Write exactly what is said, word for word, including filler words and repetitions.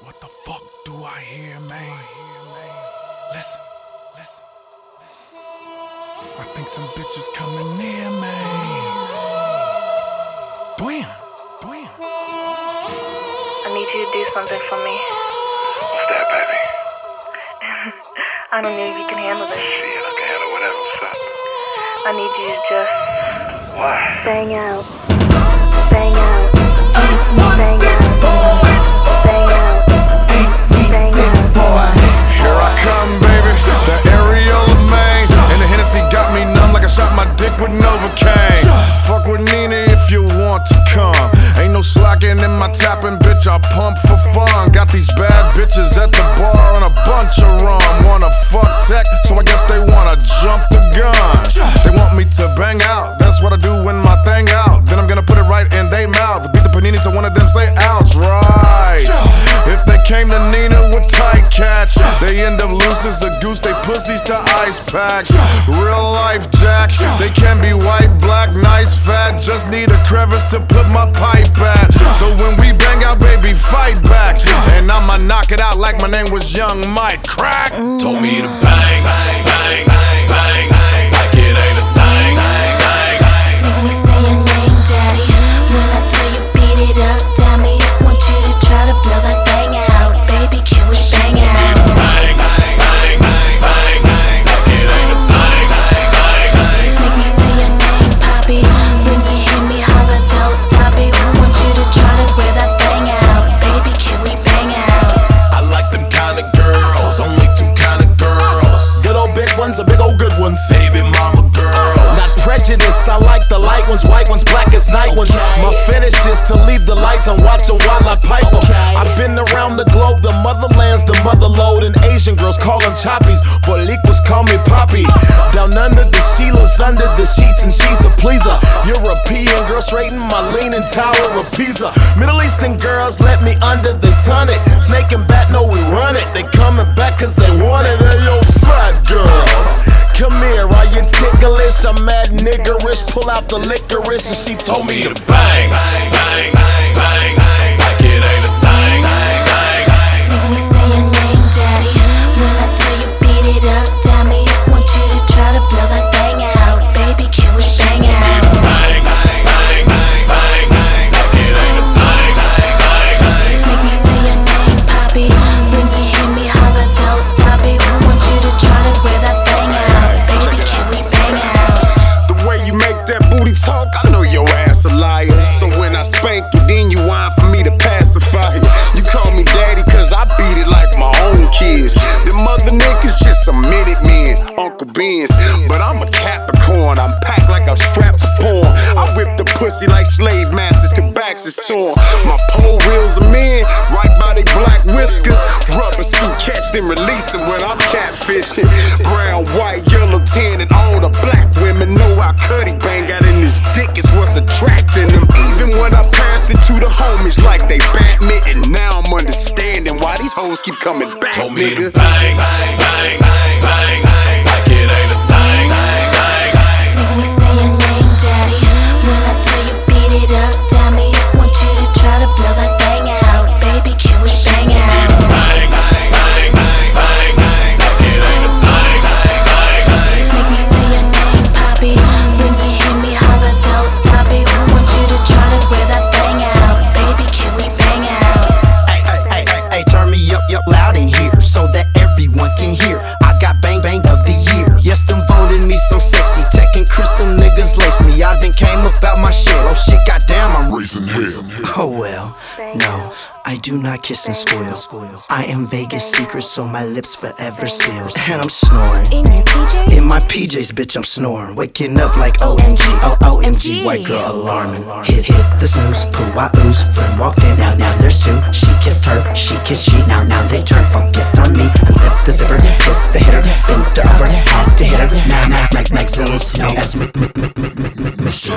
What the fuck do I hear, man? Listen, listen. I think some bitches coming near, man. Dwam, dwam. I need you to do something for me. What's that, baby? I don't know if you can handle this. Shit, I can handle whatever. What's up? I need you to just What? bang out, bang out, bang out, bang out, bang out. Here I come, baby. The areola main. And the Hennessy got me numb like I shot my dick with Novocaine. Fuck with Nina if you want to come. Ain't no slacking in my tapping, bitch. I pump for fun. Got these bad bitches at the bar on a bunch of rum. Wanna fuck tech, so I guess they wanna jump the gun. They want me to bang out. That's what I do when my thing out. Then I'm gonna put it right in they mouth. Beat the panini to one of them say ouch, right? If they came to Nina with tight cats, they end up loose as a goose. They pussies to ice packs. Real life jack. They can be white, black, nice, fat. Just need a crevice to put my pipe at. So when we bang out, baby, fight back. And I'ma knock it out like my name was Young Mike. Crack. Told me to bang, bang, bang, bang, bang, bang, like it ain't a thing. Bang, bang, bang. Make me say your name, daddy. When I tell you beat it up, stab me. Want you to try to blow that thing out. Baby, can we bang out? Bang, bang, bang, bang, bang, bang, like it ain't a thing. Bang, bang, bang. Make me say your name, Poppy. When you hear me holler, don't stop it. Want you to try to wear that thing out. Baby, can we bang out? I like them kind of girls, only two kind of girls. Good old big ones and big old good ones. Baby mama girls. Not prejudiced, I like the light ones, white ones, black as night ones. My fetish is to leave the lights on, watch them while I pipe them. I've been around the globe, the motherlands, the motherlode. And Asian girls call them choppies, Boricuas call me Poppy. Down under the Sheilas, under the sheets, and she's a pleaser. European girls straight in my leaning tower of Pisa. Middle Eastern girls let me under, they ton it. Snake and bat know we run it. They coming back cause they want it. Hey yo, fat girls, come here, are you ticklish? I'm mad niggerish, pull out the licorice. And she told me to Bang, bang, bang, bang, bang, bang, like it ain't a thing. Bang, bang, bang. Make me say your name, daddy. When I tell you beat it up, stab me. Want you to try to blow that thing out. Baby, can we bang out? Bang, bang, bang, bang, bang, bang, like it ain't a thing. Bang, bang, bang. Make me say your name, Poppy. When you hear me holler, don't stop it. Want you to try to wear that thing out. Baby, can we bang out? The way you make that booty talk, I know your ass a liar. So when I spank you, then you whine for me to pacify you. You call me daddy cause I beat it like my own kids. Them other niggas just some minute men, Uncle Ben's. But I'm a Capricorn, I'm packed like I'm strapped for porn. I whip the pussy like slave masters till backs is torn. My pole reels them in, right by they black whiskers. Rubber suit catch them release them when I'm catfishing. Brown, white, yellow, tan, and all the black women know I cutty bang out in this dick is what's attracting them. Even when I pass it to the homies like they badminton. Now I'm understanding why these hoes keep coming back, Told me nigga. to bang, bang, bang, bang, bang, bang, like it ain't a thing. Bang, bang, bang. Make me say your name, daddy. When I tell you beat it up, stab me. Want you to try to blow that thing out. Baby, can we bang out? Bang, bang, bang, bang, bang, bang, like it ain't a thing. Bang, bang, bang. Make me say your name, Poppy. When you hear me holler, don't stop it. Want you to try to wear that thing out. Baby, can we bang out? Hey, hey, hey, hey, hey, turn me up, up loud in here so that everyone can hear. I got bang bang of the year. Yes, them voted me so sexy. Tech and crystal niggas lace me. I done came up out my shit. Oh shit, goddamn, I'm Raising hell. Oh well, no, I do not kiss and spoil. I am Vegas secret, so my lips forever sealed. And I'm snoring In your P Js? in my P Js, bitch, I'm snoring. Waking up like O M G, oh O M G, white girl alarming. Hit, hit the snooze, poo, I ooze. Friend walked in, now, now there's two. She kissed her, she kissed she, now, now they turn focused on me. Unzip the zipper, kiss the hitter, bent her over, had to hit her. Now, now, like Max Zillin, Snow as Mister